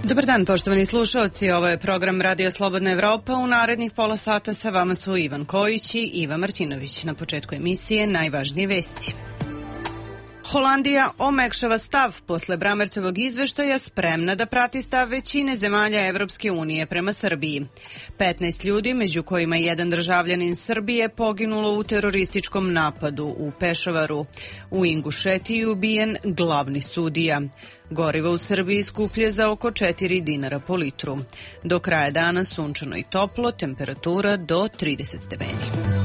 Dobar dan, poštovani slušalci. Ovo je program Radio Slobodna Evropa. U narednih pola sata sa vama su Ivan Kojić i Iva Martinović. Na početku emisije najvažnije vesti. Holandija omekšava stav posle Bramercevog izveštaja, spremna da prati stav većine zemalja Evropske unije prema Srbiji. 15 ljudi, među kojima jedan državljanin Srbije, poginulo u terorističkom napadu u Pešavaru. U Ingušetiji ubijen glavni sudija. Gorivo u Srbiji skuplje za oko 4 dinara po litru. Do kraja dana sunčano i toplo, temperatura do 30 stepeni.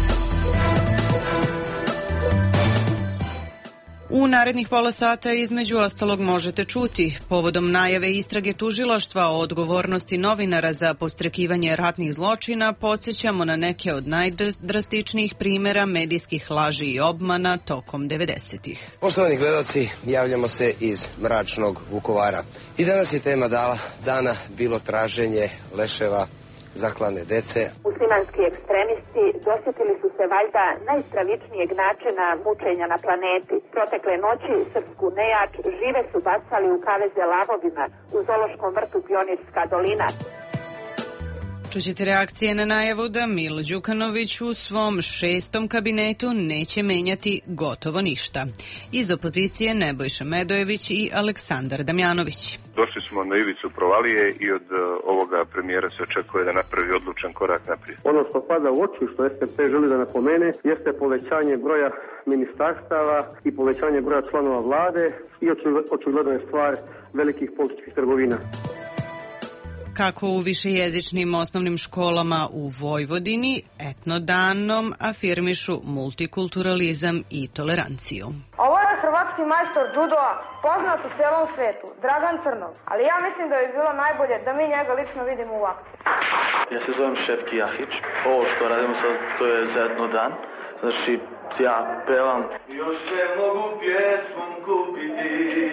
U narednih pola sata između ostalog možete čuti povodom najave istrage tužilaštva o odgovornosti novinara za podstrekivanje ratnih zločina, podsjećamo na neke od najdrastičnijih primjera medijskih laži i obmana tokom 90-ih. Poštovani gledaoci, javljamo se iz mračnog Vukovara. I danas je tema dana bilo traženje leševa zaklane dece. Muslimanski ekstremisti dosjetili su se valjda najstravičnijeg načina mučenja na planeti. Protekle noći srpsku nejač žive su bacali u kaveze lavovima u zoološkom vrtu Pionirska dolina. Čućete reakcije na najavu da Milo Đukanović u svom 6. kabinetu neće menjati gotovo ništa. Iz opozicije Nebojša Medojević i Aleksandar Damjanović. Došli smo na ivicu provalije i od ovoga premijera se očekuje da napravi odlučan korak naprijed. Ono što pada u oči, što SDP želi da napomene, jeste povećanje broja ministarstava i povećanje broja članova vlade i očigledno je stvar velikih političkih trgovina. Kako u višejezičnim osnovnim školama u Vojvodini etnodanom afirmišu multikulturalizam i toleranciju. Ovo je hrvatski majstor judoa, poznat u celom svetu, Dragan Crnov. Ali ja mislim da bi bilo najbolje da mi njega lično vidimo u akciji. Ja se zovem Šepki Jahić. Ovo što radimo sad, to je za etnodan. Znači, ja pevam. Još se mogu pjesmom kupiti.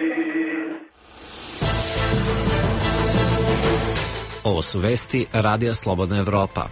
Ovo su vesti Radija Slobodna Evropa.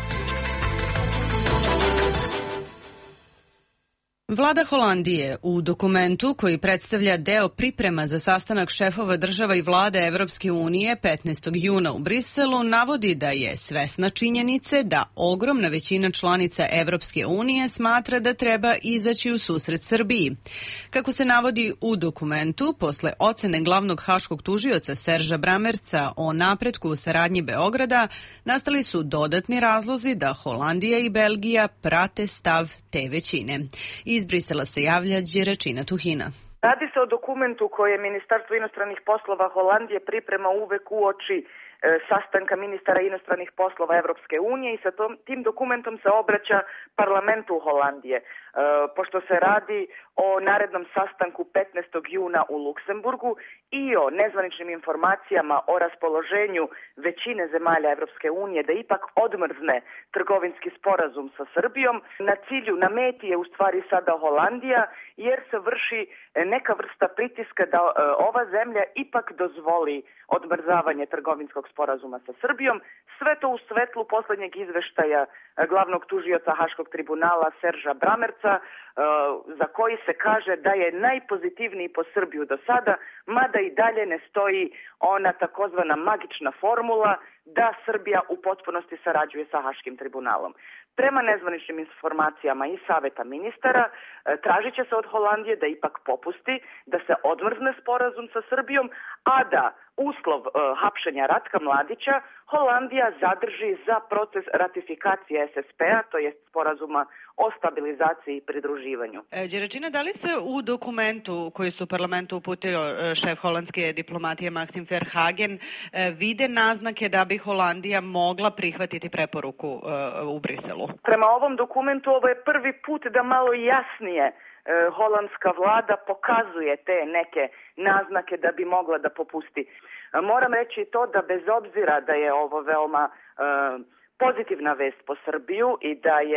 Vlada Holandije u dokumentu koji predstavlja deo priprema za sastanak šefova država i vlade Evropske unije 15. juna u Briselu navodi da je svesna činjenice da ogromna većina članica Evropske unije smatra da treba izaći u susret Srbiji. Kako se navodi u dokumentu, posle ocene glavnog haškog tužioca Serža Bramerca o napretku u saradnji Beograda, nastali su dodatni razlozi da Holandija i Belgija prate stav te većine. Iz Brisela se javlja Đeračina Tuhina. Radi se o dokumentu koje Ministarstvo inostranih poslova Holandije priprema uvek uoči sastanka ministara inostranih poslova Evropske unije i sa tim dokumentom se obraća parlamentu Holandije. Pošto se radi o narednom sastanku 15. juna u Luksemburgu i o nezvaničnim informacijama o raspoloženju većine zemalja Evropske unije da ipak odmrzne trgovinski sporazum sa Srbijom, na cilju, na meti je u stvari sada Holandija, jer se vrši neka vrsta pritiska da ova zemlja ipak dozvoli odmrzavanje trgovinskog sporazuma sa Srbijom, sve to u svetlu poslednjeg izveštaja glavnog tužioca Haškog tribunala Serža Bramerca, za koji se kaže da je najpozitivniji po Srbiju do sada, mada i dalje ne stoji ona takozvana magična formula da Srbija u potpunosti sarađuje sa Haškim tribunalom. Prema nezvaničnim informacijama i saveta ministara, tražit će se od Holandije da ipak popusti, da se odmrzne sporazum sa Srbijom, a da uslov hapšenja Ratka Mladića Holandija zadrži za proces ratifikacije SSP-a, to jest sporazuma o stabilizaciji i pridruživanju. Đeračina, da li se u dokumentu koji su parlamentu uputio šef holandske diplomatije Maxim Verhagen vide naznake da bi Holandija mogla prihvatiti preporuku u Briselu? Prema ovom dokumentu ovo je prvi put da malo jasnije holandska vlada pokazuje te neke naznake da bi mogla da popusti. Moram reći to da bez obzira da je ovo veoma pozitivna vest po Srbiju i da je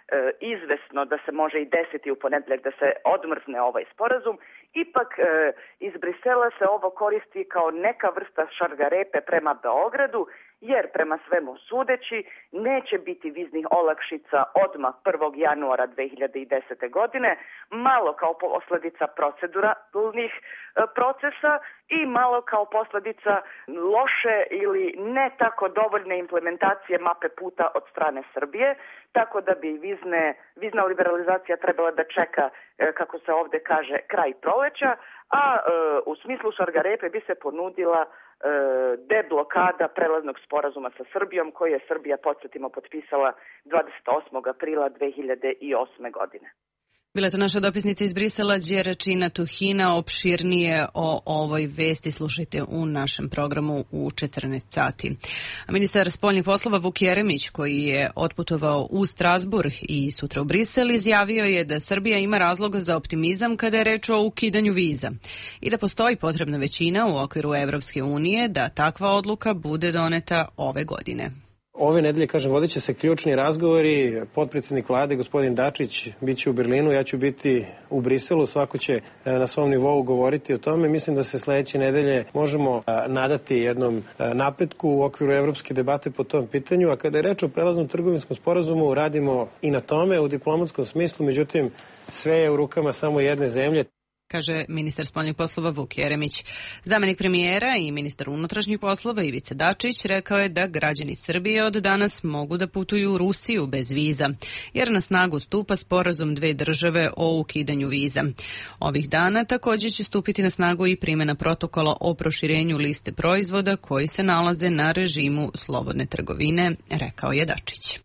izvesno da se može i desiti u ponedeljak da se odmrzne ovaj sporazum, ipak iz Brisela se ovo koristi kao neka vrsta šargarepe prema Beogradu, jer prema svemu sudeći neće biti viznih olakšica odmah 1. januara 2010. godine, malo kao posljedica proceduralnih procesa i malo kao posljedica loše ili ne tako dovoljne implementacije mape puta od strane Srbije, tako da bi vizna liberalizacija trebala da čeka, kako se ovde kaže, kraj proleća, a u smislu šargarepe bi se ponudila deblokada prelaznog sporazuma sa Srbijom, koji je Srbija, podsjetimo, potpisala 28. aprila 2008. godine. Bila je to naša dopisnica iz Brisela, Đeračina Tuhina. Opširnije o ovoj vesti slušajte u našem programu u 14 sati. A ministar spoljnih poslova Vuk Jeremić, koji je otputovao u Strasburg i sutra u Brisel, izjavio je da Srbija ima razloga za optimizam kada je reč o ukidanju viza i da postoji potrebna većina u okviru Evropske unije da takva odluka bude doneta ove godine. Ove nedelje, vodit će se ključni razgovori. Potpredsjednik vlade, gospodin Dačić, bit će u Berlinu, ja ću biti u Briselu, svako će na svom nivou govoriti o tome. Mislim da se sledeće nedelje možemo nadati jednom napretku u okviru evropske debate po tom pitanju, a kada je reč o prelaznom trgovinskom sporazumu, radimo i na tome u diplomatskom smislu, međutim sve je u rukama samo jedne zemlje, kaže ministar spoljnih poslova Vuk Jeremić. Zamenik premijera i ministar unutrašnjih poslova Ivica Dačić rekao je da građani Srbije od danas mogu da putuju u Rusiju bez viza, jer na snagu stupa sporazum dve države o ukidanju viza. Ovih dana također će stupiti na snagu i primjena protokola o proširenju liste proizvoda koji se nalaze na režimu slobodne trgovine, rekao je Dačić.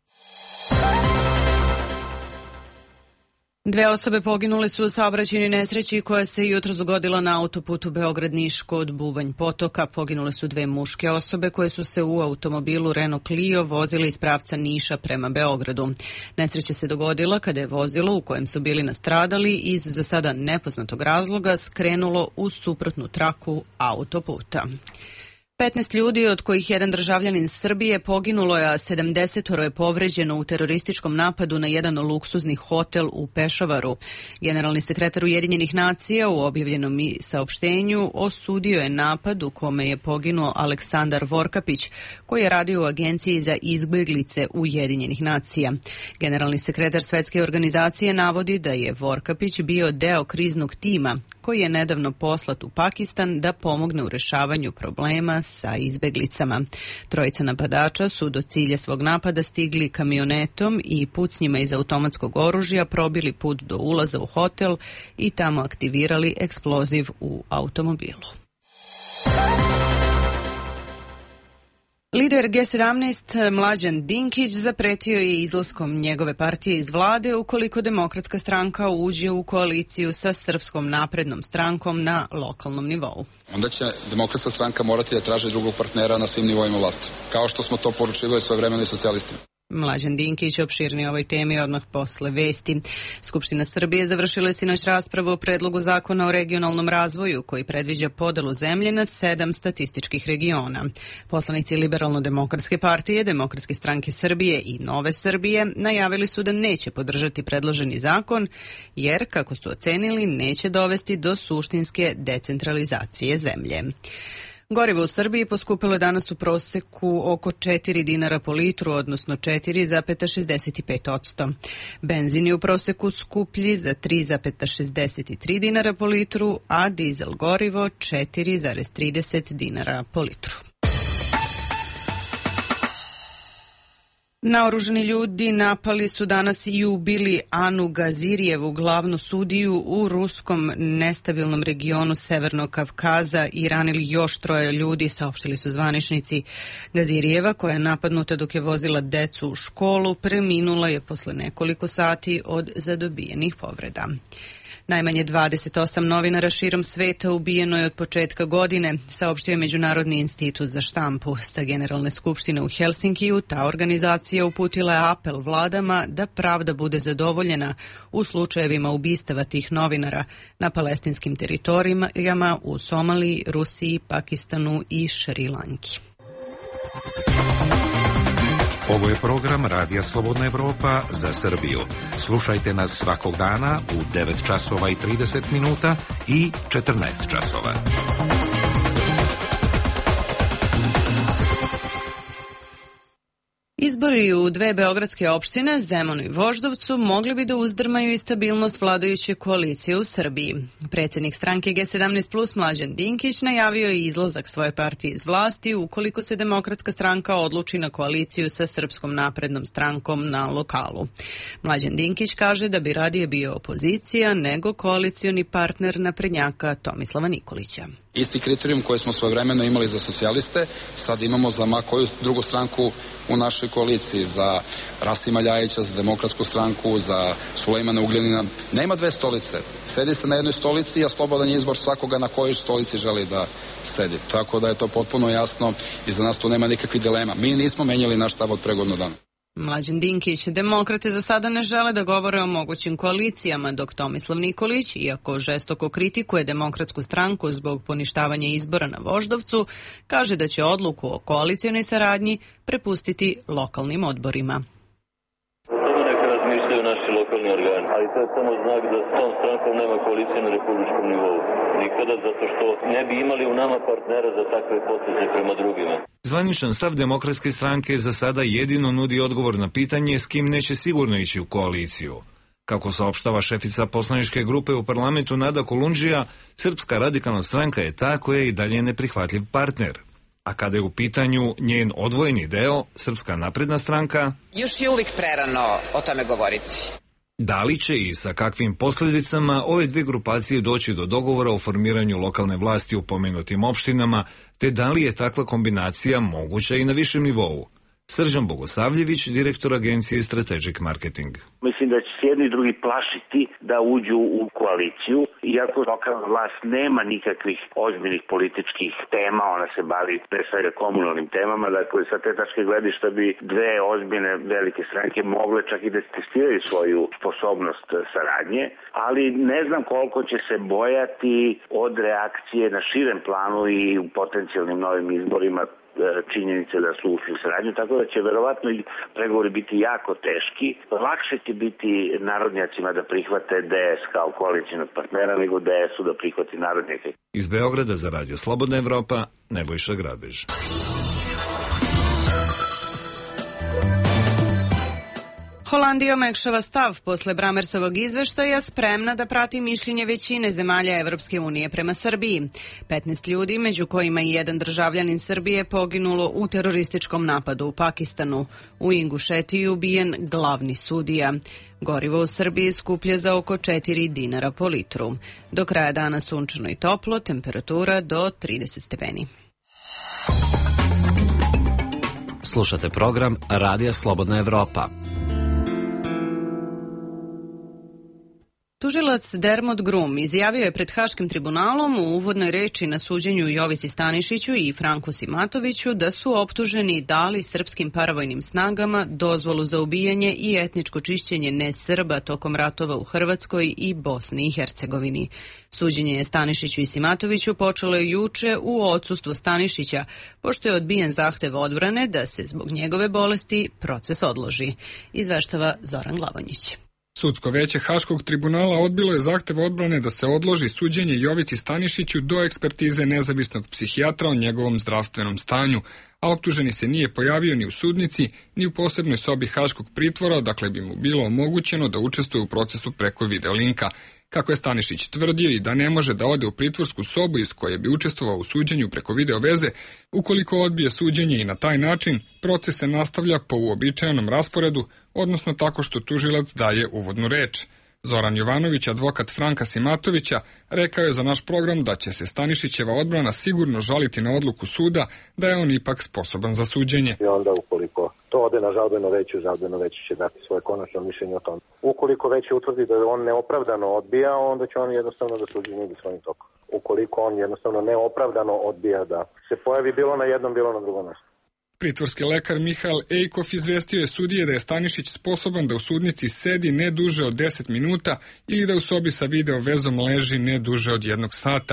2 osobe poginule su u saobraćajnoj nesreći koja se jutros dogodila na autoputu Beograd-Niš kod Bubanj Potoka. Poginule su 2 muške osobe koje su se u automobilu Renault Clio vozile iz pravca Niša prema Beogradu. Nesreća se dogodila kada je vozilo u kojem su bili nastradali iz za sada nepoznatog razloga skrenulo u suprotnu traku autoputa. 15 ljudi, od kojih jedan državljanin Srbije, poginulo je, a 70 je povređeno u terorističkom napadu na jedan luksuzni hotel u Pešavaru. Generalni sekretar Ujedinjenih nacija u objavljenom saopštenju osudio je napad u kome je poginuo Aleksandar Vorkapić, koji je radio u Agenciji za izbjeglice Ujedinjenih nacija. Generalni sekretar Svetske organizacije navodi da je Vorkapić bio deo kriznog tima koji je nedavno poslat u Pakistan da pomogne u rešavanju problema sa izbeglicama. Trojica napadača su do cilja svog napada stigli kamionetom i pucnjima iz automatskog oružja probili put do ulaza u hotel i tamo aktivirali eksploziv u automobilu. Lider G17 Mlađan Dinkić zapretio je izlaskom njegove partije iz vlade ukoliko Demokratska stranka uđe u koaliciju sa Srpskom naprednom strankom na lokalnom nivou. Onda će Demokratska stranka morati da traže drugog partnera na svim nivoima vlasti, kao što smo to poručivali svojevremeno i socijalistima. Mlađan Dinkić opširni ovoj temi odmah posle vesti. Skupština Srbije završila je sinoć raspravu o predlogu zakona o regionalnom razvoju koji predviđa podelu zemlje na 7 statističkih regiona. Poslanici Liberalno-demokratske partije, Demokratske stranke Srbije i Nove Srbije najavili su da neće podržati predloženi zakon jer, kako su ocenili, neće dovesti do suštinske decentralizacije zemlje. Gorivo u Srbiji poskupilo je danas u proseku oko 4 dinara po litru, odnosno 4,65%. Benzin je u proseku skuplji za 3,63 dinara po litru, a dizel gorivo 4,30 dinara po litru. Naoružani ljudi napali su danas i ubili Anu Gazirijevu, glavnu sudiju u ruskom nestabilnom regionu Severnog Kavkaza i ranili još 3 ljudi, saopštili su zvaničnici. Gazirijeva, koja je napadnuta dok je vozila decu u školu, preminula je posle nekoliko sati od zadobijenih povreda. Najmanje 28 novinara širom sveta ubijeno je od početka godine, saopštio je Međunarodni institut za štampu. Sa Generalne skupštine u Helsinkiju ta organizacija uputila je apel vladama da pravda bude zadovoljena u slučajevima ubistava tih novinara na palestinskim teritorijama u Somaliji, Rusiji, Pakistanu i Šrilanki. Ovo je program Radija Slobodna Evropa za Srbiju. Slušajte nas svakog dana u 9 časova i 30 minuta i 14 časova. Izbori u dve beogradske opštine, Zemunu i Voždovcu, mogli bi da uzdrmaju i stabilnost vladajuće koalicije u Srbiji. Predsjednik stranke G17+, Mlađan Dinkić, najavio je izlazak svoje partije iz vlasti ukoliko se Demokratska stranka odluči na koaliciju sa Srpskom naprednom strankom na lokalu. Mlađan Dinkić kaže da bi radije bio opozicija nego koalicioni partner naprednjaka Tomislava Nikolića. Isti kriterijum koji smo svojevremeno imali za socijaliste, sad imamo za ma koju drugu stranku u našoj koaliciji, za Rasima Ljajića, za Demokratsku stranku, za Sulejmana Ugljanina. Nema dve stolice. Sedi se na jednoj stolici, a slobodan je izbor svakoga na kojoj stolici želi da sedi. Tako da je to potpuno jasno i za nas tu nema nikakvih dilema. Mi nismo menjali naš stav od pre godinu dana. Mlađan Dinkić, demokrate za sada ne žele da govore o mogućim koalicijama, dok Tomislav Nikolić, iako žestoko kritikuje Demokratsku stranku zbog poništavanja izbora na Voždovcu, kaže da će odluku o koalicionoj saradnji prepustiti lokalnim odborima. Neka razmišljaju naši lokalni organi, ali to je samo znak da s tom strankom nema koalicije na republičkom nivou. Nikada, zato što ne bi imali u nama partnera za takve poteze prema drugima. Zvaničan stav Demokratske stranke za sada jedino nudi odgovor na pitanje s kim neće sigurno ići u koaliciju. Kako saopštava šefica poslaničke grupe u parlamentu Nada Kolundžija, Srpska radikalna stranka je ta koja je i dalje neprihvatljiv partner. A kada je u pitanju njen odvojeni deo, Srpska napredna stranka, još je uvijek prerano o tome govoriti. Da li će i sa kakvim posljedicama ove dvije grupacije doći do dogovora o formiranju lokalne vlasti u pomenutim opštinama, te da li je takva kombinacija moguća i na višem nivou? Srđan Bogosavljević, direktor agencije Strategic Marketing. Mislim da će se jedni i drugi plašiti da uđu u koaliciju, iako lokalna vlast nema nikakvih ozbiljnih političkih tema, ona se bavi pre svega komunalnim temama, dakle sa te tačke gledišta bi dve ozbiljne velike stranke mogle čak i da testiraju svoju sposobnost saradnje, ali ne znam koliko će se bojati od reakcije na širem planu i u potencijalnim novim izborima činjenice da su ušli u saradnju, tako da će verovatno i pregovori biti jako teški. Lakše će biti narodnjacima da prihvate DS kao koalicijnog partnera nego DS-u da prihvati narodnjake. Iz Beograda za Radio Slobodna Evropa, Nebojša Grabež. Holandija omekšava stav posle Bramersovog izveštaja, spremna da prati mišljenje većine zemalja Evropske unije prema Srbiji. 15 ljudi, među kojima i jedan državljanin Srbije, poginulo u terorističkom napadu u Pakistanu. U Ingušetiji ubijen glavni sudija. Gorivo u Srbiji skuplje za oko 4 dinara po litru. Do kraja dana sunčano i toplo, temperatura do 30 stepeni. Slušate program Radija Slobodna Evropa. Tužilac Dermot Grum izjavio je pred Haškim tribunalom u uvodnoj reči na suđenju Jovici Stanišiću i Franku Simatoviću da su optuženi dali srpskim paravojnim snagama dozvolu za ubijanje i etničko čišćenje nesrba tokom ratova u Hrvatskoj i Bosni i Hercegovini. Suđenje je Stanišiću i Simatoviću počelo je juče u odsustvu Stanišića, pošto je odbijen zahtev odbrane da se zbog njegove bolesti proces odloži, izveštava Zoran Glavonjić. Sudsko veće Haškog tribunala odbilo je zahtev odbrane da se odloži suđenje Jovici Stanišiću do ekspertize nezavisnog psihijatra o njegovom zdravstvenom stanju, a optuženi se nije pojavio ni u sudnici, ni u posebnoj sobi Haškog pritvora, dakle bi mu bilo omogućeno da učestvuje u procesu preko videolinka. Kako je Stanišić tvrdio i da ne može da ode u pritvorsku sobu iz koje bi učestvovao u suđenju preko video veze, ukoliko odbije suđenje i na taj način, proces se nastavlja po uobičajenom rasporedu, odnosno tako što tužilac daje uvodnu reč. Zoran Jovanović, advokat Franka Simatovića, rekao je za naš program da će se Stanišićeva odbrana sigurno žaliti na odluku suda da je on ipak sposoban za suđenje. I onda ukoliko to ode na žalbeno veće će dati svoje konačno mišljenje o tom. Ukoliko veće utvrdi da on neopravdano odbija, onda će on jednostavno da suđenje ide svojim tokom. Ukoliko on jednostavno neopravdano odbija da se pojavi bilo na jednom, bilo na drugom mjestu. Pritvorski lekar Mihael Ejkov izvestio je sudije da je Stanišić sposoban da u sudnici sedi ne duže od 10 minuta ili da u sobi sa video vezom leži ne duže od 1 sata.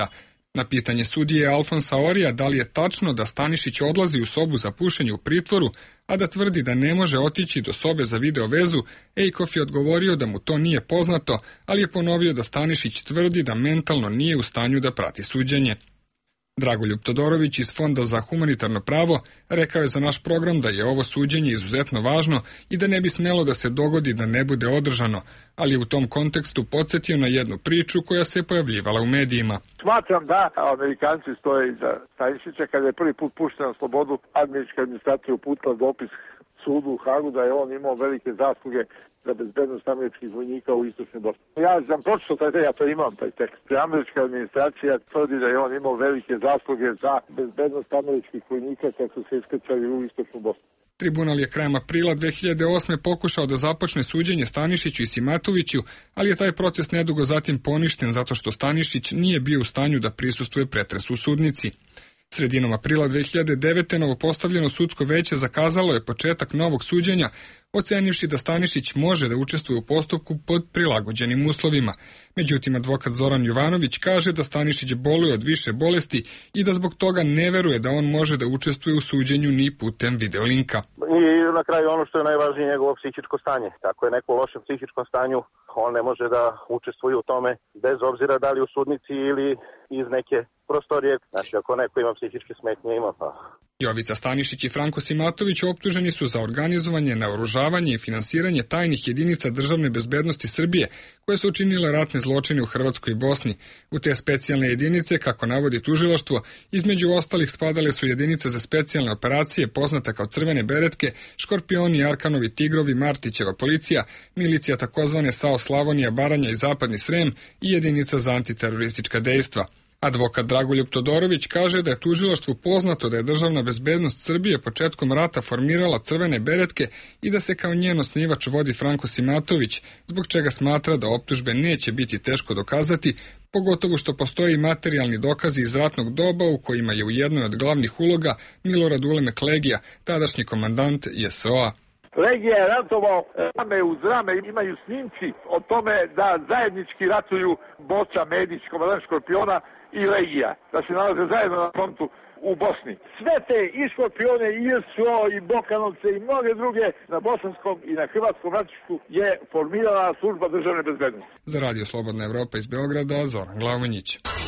Na pitanje sudije Alfonsa Orija da li je tačno da Stanišić odlazi u sobu za pušenje u pritvoru, a da tvrdi da ne može otići do sobe za video vezu, Ejkof je odgovorio da mu to nije poznato, ali je ponovio da Stanišić tvrdi da mentalno nije u stanju da prati suđenje. Dragoljub Todorović iz Fonda za humanitarno pravo rekao je za naš program da je ovo suđenje izuzetno važno i da ne bi smelo da se dogodi da ne bude održano, ali je u tom kontekstu podsjetio na jednu priču koja se pojavljivala u medijima. Smatram da Amerikanci stoje iza Stanišića. Kada je prvi put pušten na slobodu, američka administracija uputila dopis sudu u Hagu da je on imao velike zasluge za bezbednost američkih vojnika u istočnoj Bosni. Ja sam pročitao ja to imam taj tekst. Američka administracija tvrdi da je on imao velike zasluge za bezbednost američkih vojnika kad su se iskrcali u istočnu Bosnu. Tribunal je krajem aprila 2008. pokušao da započne suđenje Stanišiću i Simatoviću, ali je taj proces nedugo zatim poništen zato što Stanišić nije bio u stanju da prisustvuje pretresu u sudnici. Sredinom aprila 2009. novopostavljeno sudsko veće zakazalo je početak novog suđenja, ocenivši da Stanišić može da učestvuje u postupku pod prilagođenim uslovima. Međutim, advokat Zoran Jovanović kaže da Stanišić boluje od više bolesti i da zbog toga ne veruje da on može da učestvuje u suđenju ni putem videolinka. I na kraju ono što je najvažnije, njegovo psihičko stanje. Tako je neko u lošem psihičkom stanju, on ne može da učestvuje u tome bez obzira da li u sudnici ili iz neke prostorije. Znači, ako neko ima psihičke smetnje, ima pa... Jovica Stanišić i Franko Simatović optuženi su za organizovanje, naoružavanje i finansiranje tajnih jedinica državne bezbednosti Srbije, koje su učinile ratne zločine u Hrvatskoj i Bosni. U te specijalne jedinice, kako navodi tužilaštvo, između ostalih spadale su jedinice za specijalne operacije poznata kao Crvene beretke, Škorpioni, Arkanovi, Tigrovi, Martićeva policija, milicija takozvane SAO Slavonija, Baranja i Zapadni Srem i jedinica za antiteroristička dejstva. Advokat Dragoljub Todorović kaže da je tužilaštvu poznato da je državna bezbednost Srbije početkom rata formirala Crvene beretke i da se kao njen osnivač vodi Franko Simatović, zbog čega smatra da optužbe neće biti teško dokazati, pogotovo što postoji materijalni dokazi iz ratnog doba u kojima je u jednoj od glavnih uloga Milorad Ulemek Legija, tadašnji komandant JSO-a. Legija je ratovao rame uz rame, imaju snimci o tome da zajednički ratuju Boca Medić, komandant Škorpiona i Legija, da se nalaze zajedno na frontu u Bosni. Sve te i Škorpione, i JSO, i Bokanovce, i mnoge druge na bosanskom i na hrvatskom ratištu je formirala služba državne bezbednosti. Za Radio Slobodna Evropa iz Beograda, Zoran Glavonjić.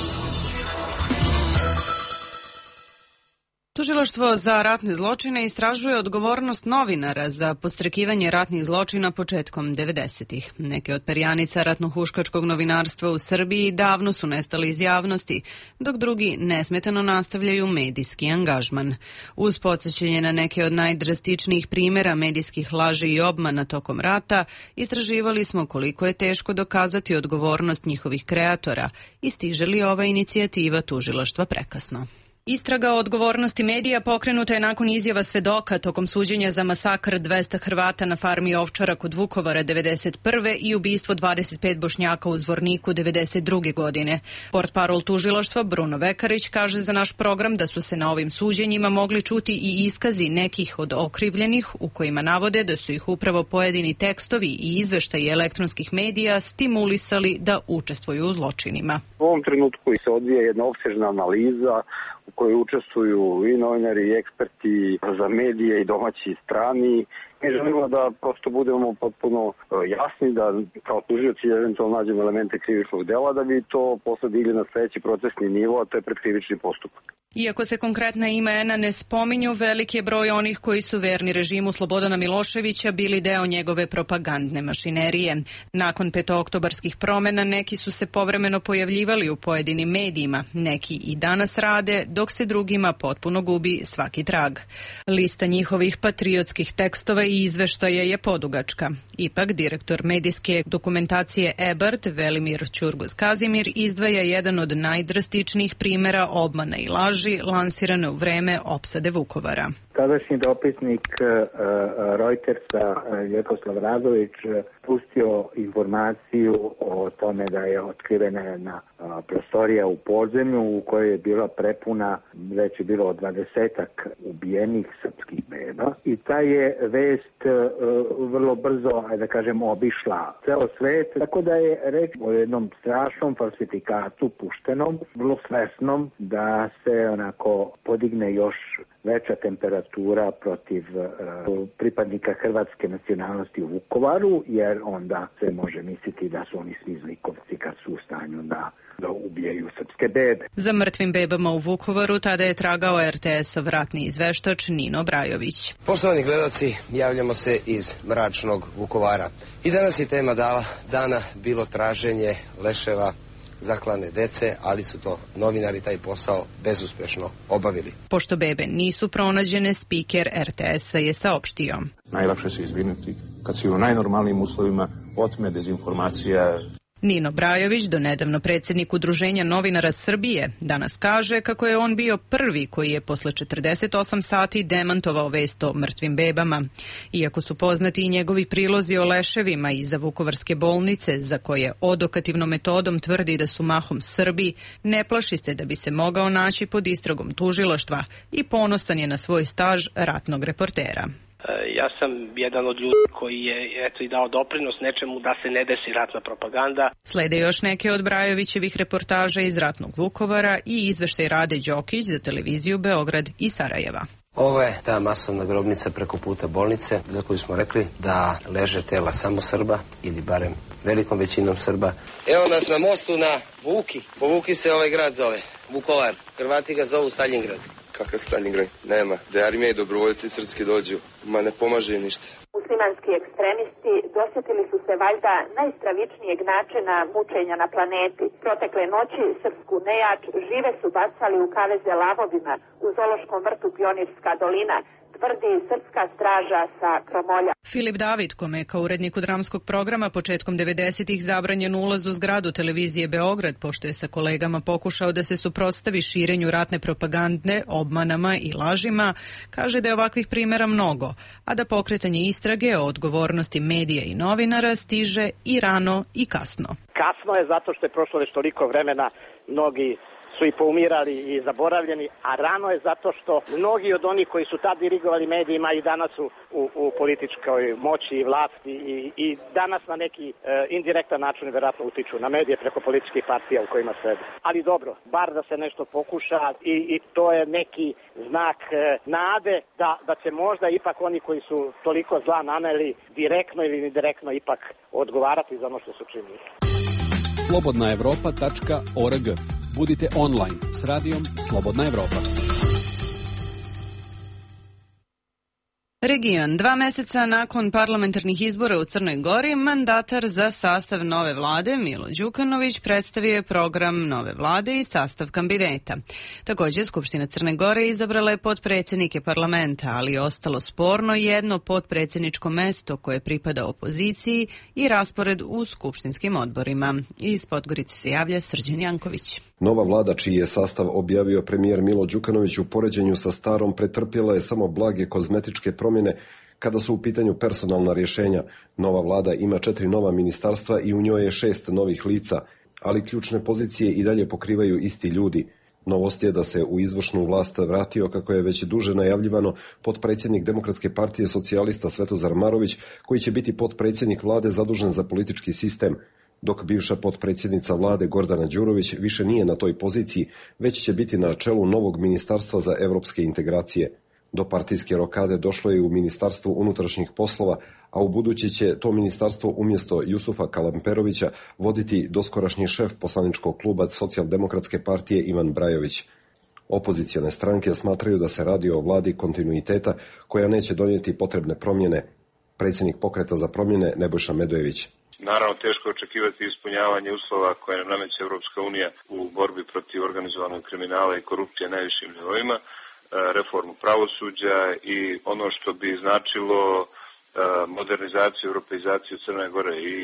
Tužilaštvo za ratne zločine istražuje odgovornost novinara za podstrekivanje ratnih zločina početkom 90-ih. Neke od perjanica ratnohuškačkog novinarstva u Srbiji davno su nestali iz javnosti, dok drugi nesmetano nastavljaju medijski angažman. Uz podsjećanje na neke od najdrastičnijih primjera medijskih laži i obmana tokom rata, istraživali smo koliko je teško dokazati odgovornost njihovih kreatora i stiže li ova inicijativa tužilaštva prekasno. Istraga o odgovornosti medija pokrenuta je nakon izjava svedoka tokom suđenja za masakr 200 Hrvata na farmi Ovčara kod Vukovara 1991. i ubistvo 25 Bošnjaka u Zvorniku 1992. godine. Portparol tužilaštva Bruno Vekarić kaže za naš program da su se na ovim suđenjima mogli čuti i iskazi nekih od okrivljenih u kojima navode da su ih upravo pojedini tekstovi i izveštaji elektronskih medija stimulisali da učestvuju u zločinima. U ovom trenutku se odvija jedna opsežna analiza u kojoj učestvuju i novinari i eksperti za medije i domaći i strani. Mi želimo da prosto budemo potpuno jasni, da kao tužioci eventualno nađemo elemente krivičnog dela, da bi to posle digli na sledeći procesni nivo, a to je predkrivični postupak. Iako se konkretna imena ne spominju, veliki je broj onih koji su verni režimu Slobodana Miloševića bili deo njegove propagandne mašinerije. Nakon petooktobarskih promena neki su se povremeno pojavljivali u pojedinim medijima, neki i danas rade, dok se drugima potpuno gubi svaki trag. Lista njihovih patriotskih tekstova i izveštaja je podugačka. Ipak, direktor medijske dokumentacije EBARD, Velimir Ćurgoz-Kazimir, izdvaja jedan od najdrastičnijih primjera obmana i laži lansirane u vreme opsade Vukovara. Tadašnji dopisnik Reutersa Ljeposlav Radović pustio informaciju o tome da je otkrivena jedna prostorija u podzemlju u kojoj je bila prepuna, već je bilo 20-ak ubijenih srpskih pušteno i ta je vest vrlo brzo, da kažem, obišla ceo svet, tako da je reč o jednom strašnom falsifikatu puštenom, vrlo svesnom da se onako podigne još veća temperatura protiv pripadnika hrvatske nacionalnosti u Vukovaru, jer onda se može misliti da su oni svi zlikovci kad su u stanju da ubijaju srpske bebe. Za mrtvim bebama u Vukovaru tada je tragao RTS-ov ratni izveštač Nino Brajović. Poštovani gledaoci, javljamo se iz mračnog Vukovara. I danas je tema dana bilo traženje leševa zaklane dece, ali su to novinari taj posao bezuspešno obavili. Pošto bebe nisu pronađene, spiker RTS-a je saopštio. Najlakše se izvinuti kad si u najnormalnijim uslovima otme dezinformacija. Nino Brajović, donedavno predsjednik Udruženja novinara Srbije, danas kaže kako je on bio prvi koji je posle 48 sati demantovao vest o mrtvim bebama. Iako su poznati i njegovi prilozi o leševima iza Vukovarske bolnice, za koje odokativnom metodom tvrdi da su mahom Srbi, ne plaši se da bi se mogao naći pod istragom tužilaštva i ponosan je na svoj staž ratnog reportera. Ja sam jedan od ljudi koji je i dao doprinos nečemu da se ne desi ratna propaganda. Slede još neke od Brajovićevih reportaža iz ratnog Vukovara i izveštaj Rade Đokić za televiziju Beograd i Sarajeva. Ovo je ta masovna grobnica preko puta bolnice za koju smo rekli da leže tela samo Srba ili barem velikom većinom Srba. Evo nas na mostu na Vuki. Po Vuki se ovaj grad zove Vukovar. Hrvati ga zovu Staljingrad. Kakav Staljingrad? Nema. Da armije i dobrovoljci srpski dođu, ma ne pomaže ništa. Muslimanski ekstremisti dosjetili su se valjda najstravičnijeg načina mučenja na planeti. Protekle noći srpsku nejač žive su bacali u kaveze lavovima u zoološkom vrtu Pionirska dolina, tvrdi srpska straža sa Kromolja. Filip David, kome je kao uredniku dramskog programa početkom 90-ih zabranjen ulaz u zgradu televizije Beograd, pošto je sa kolegama pokušao da se suprotstavi širenju ratne propagande, obmanama i lažima, kaže da je ovakvih primjera mnogo, a da pokretanje istrage o odgovornosti medija i novinara stiže i rano i kasno. Kasno je zato što je prošlo već toliko vremena, mnogi su i poumirali i zaboravljeni, a rano je zato što mnogi od onih koji su tad dirigovali medijima i danas su u političkoj moći i vlasti i danas na neki indirektan način vjerojatno utiču na medije preko političkih partija u kojima sede. Ali dobro, bar da se nešto pokuša i to je neki znak nade da će možda ipak oni koji su toliko zla naneli direktno ili indirektno ipak odgovarati za ono što su činili. Slobodnaevropa.org. Budite online s radijom Slobodna Evropa. Region. 2 meseca nakon parlamentarnih izbora u Crnoj Gori, mandatar za sastav nove vlade Milo Đukanović predstavio je program nove vlade i sastav kabineta. Također, Skupština Crne Gore izabrala je potpredsjednike parlamenta, ali je ostalo sporno jedno potpredsjedničko mesto koje pripada opoziciji i raspored u skupštinskim odborima. Iz Podgorice se javlja Srđan Janković. Nova vlada, čiji je sastav objavio premijer Milo Đukanović, u poređenju sa starom pretrpjela je samo blage kozmetičke promjene kada su u pitanju personalna rješenja. Nova vlada ima 4 nova ministarstva i u njoj je 6 novih lica, ali ključne pozicije i dalje pokrivaju isti ljudi. Novost je da se u izvršnu vlast vratio, kako je već duže najavljivano, potpredsjednik Demokratske partije socijalista Svetozar Marović, koji će biti potpredsjednik vlade zadužen za politički sistem, dok bivša potpredsjednica vlade Gordana Đurović više nije na toj poziciji, već će biti na čelu novog ministarstva za evropske integracije. Do partijske rokade došlo je u Ministarstvu unutrašnjih poslova, a u budući će to ministarstvo umjesto Jusufa Kalamperovića voditi doskorašnji šef poslaničkog kluba Socijaldemokratske partije Ivan Brajović. Opozicione stranke smatraju da se radi o vladi kontinuiteta koja neće donijeti potrebne promjene. Predsjednik Pokreta za promjene Nebojša Medojević. Naravno, teško očekivati ispunjavanje uslova koje nam nameće Evropska unija u borbi protiv organizovanog kriminala i korupcije na najvišim nivoima, reformu pravosuđa i ono što bi značilo modernizaciju, europeizaciju Crne Gore i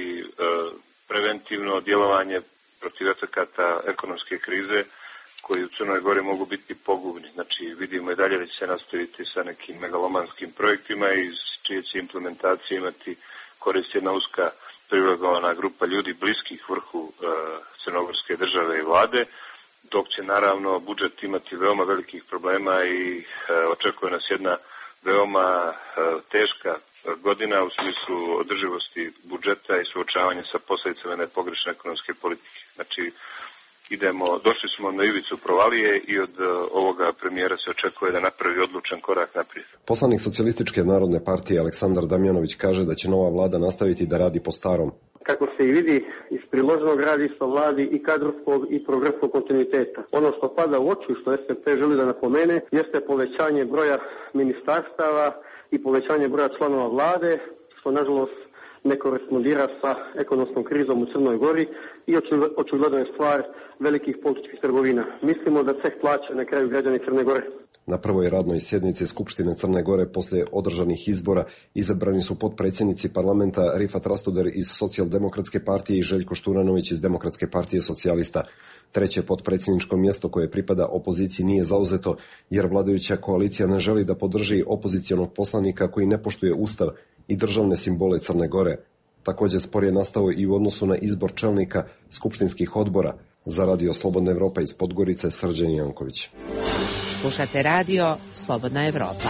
preventivno djelovanje protiv efekata ekonomske krize koji u Crnoj Gori mogu biti pogubni. Znači, vidimo i dalje da će se nastaviti sa nekim megalomanskim projektima iz čije će implementacije imati korist jedna uska privilegovana grupa ljudi bliskih vrhu crnogorske države i vlade, dok će naravno budžet imati veoma velikih problema i očekuje nas jedna veoma teška godina u smislu održivosti budžeta i suočavanja sa posledicama jedne pogrešne ekonomske politike. Znači, došli smo na ivicu provalije i od ovoga premijera se očekuje da napravi odlučan korak naprijed. Poslanik Socijalističke narodne partije Aleksandar Damjanović kaže da će nova vlada nastaviti da radi po starom. Kako se i vidi iz priloženog radistva vladi i kadrovskog i programskog kontinuiteta. Ono što pada u oči, što SDP želi da napomene, jeste povećanje broja ministarstava i povećanje broja članova vlade, što nažalost ne korespondira sa ekonomskom krizom u Crnoj Gori i očigledno je stvar velikih političkih trgovina. Mislimo da ceh plaća na kraju građani Crne Gore. Na prvoj radnoj sjednici Skupštine Crne Gore poslije održanih izbora izabrani su potpredsjednici parlamenta Rifat Rastoder iz Socijaldemokratske partije i Željko Šturanović iz Demokratske partije socijalista. Treće potpredsjedničko mjesto koje pripada opoziciji nije zauzeto jer vladajuća koalicija ne želi da podrži opozicionog poslanika koji ne poštuje ustav i državne simbole Crne Gore. Također spor je nastao i u odnosu na izbor čelnika skupštinskih odbora. Za Radio Slobodna Evropa iz Podgorice, Srđan Janković. Slušate Radio Slobodna Evropa.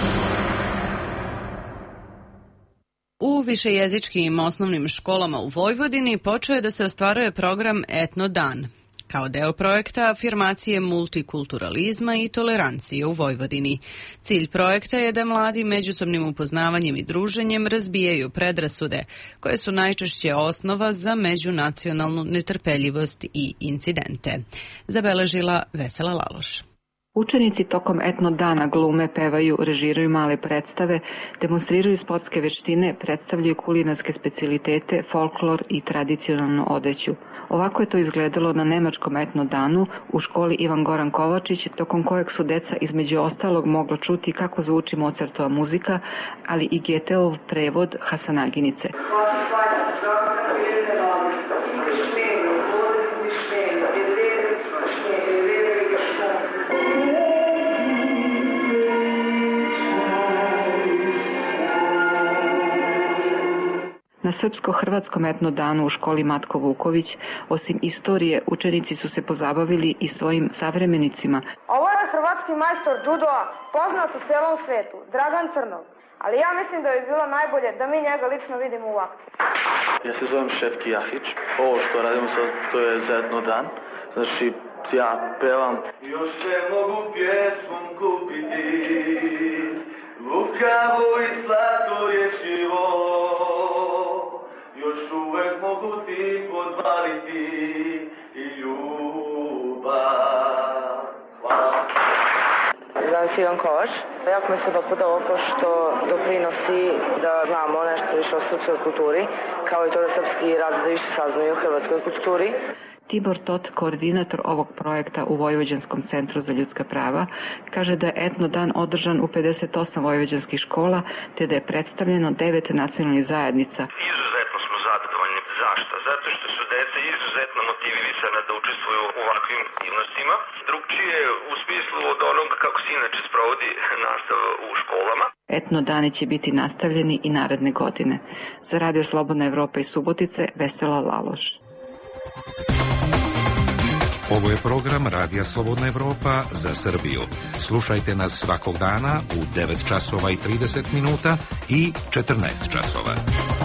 U višejezičkim osnovnim školama u Vojvodini počeo je da se ostvaruje program Etno Dan, kao deo projekta afirmacije multikulturalizma i tolerancije u Vojvodini. Cilj projekta je da mladi međusobnim upoznavanjem i druženjem razbijaju predrasude, koje su najčešće osnova za međunacionalnu netrpeljivost i incidente. Zabeležila Vesela Laloš. Učenici tokom etno dana glume, pevaju, režiraju male predstave, demonstriraju sportske veštine, predstavljaju kulinarske specijalitete, folklor i tradicionalnu odeću. Ovako je to izgledalo na nemačkom etno danu u školi Ivan Goran Kovačić, tokom kojeg su deca između ostalog moglo čuti kako zvuči Mozartova muzika, ali i Goetheov prevod Hasanaginice. Na srpsko-hrvatskom etno danu u školi Matko Vuković, osim istorije, učenici su se pozabavili i svojim savremenicima. Ovo je hrvatski majstor judoa, poznat u celom svetu, Dragan Crnog. Ali ja mislim da bi bilo najbolje da mi njega lično vidimo u akciji. Ja se zovem Šefki Jahić. Ovo što radimo sad, to je za etno dan. Znači, ja pevam. Još se mogu pjesmom kupiti, lukavu i slatko rječivo. Još uvek mogu ti podvaliti i ljubav. Hvala. Zovem se Ivan Kovač. Jako mi se dopada ovo pošto doprinosi da znamo nešto više o srpskoj kulturi, kao i to da srpski razred više saznaju o hrvatskoj kulturi. Tibor Tot, koordinator ovog projekta u Vojvođanskom centru za ljudska prava, kaže da je etno dan održan u 58 vojvođanskih škola, te da je predstavljeno 9 nacionalnih zajednica. Izuzetno smo zadovoljni. Zašto? Zato što su deca izuzetno motivisana da učestvuju u ovakvim aktivnostima. Drugčije u smislu od onoga kako se inače sprovodi nastava u školama. Etno dani će biti nastavljeni i naredne godine. Za Radio Slobodna Evropa iz Subotice, Vesela Laloš. Ovo je program Radija Slobodna Evropa za Srbiju. Slušajte nas svakog dana u 9 časova i 30 minuta i 14 časova.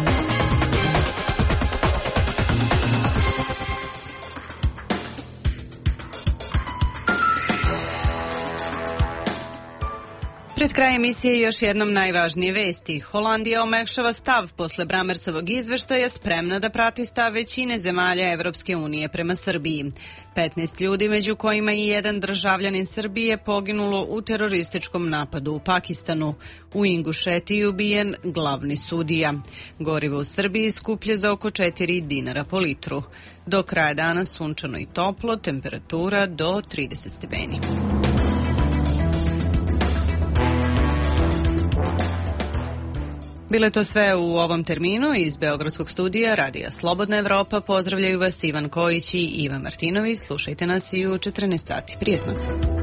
Pred kraj emisije još jednom najvažnije vesti. Holandija omekšava stav posle Bramersovog izveštaja, spremna da prati stav većine zemalja Evropske unije prema Srbiji. 15 ljudi, među kojima i jedan državljanin Srbije, poginulo u terorističkom napadu u Pakistanu. U Ingušetiji ubijen glavni sudija. Gorivo u Srbiji skuplje za oko 4 dinara po litru. Do kraja dana sunčano i toplo, temperatura do 30 stepeni. Bilo je to sve u ovom terminu. Iz Beogradskog studija Radija Slobodna Evropa pozdravljaju vas Ivan Kojić i Iva Martinović. Slušajte nas i u 14 sati. Prijetno.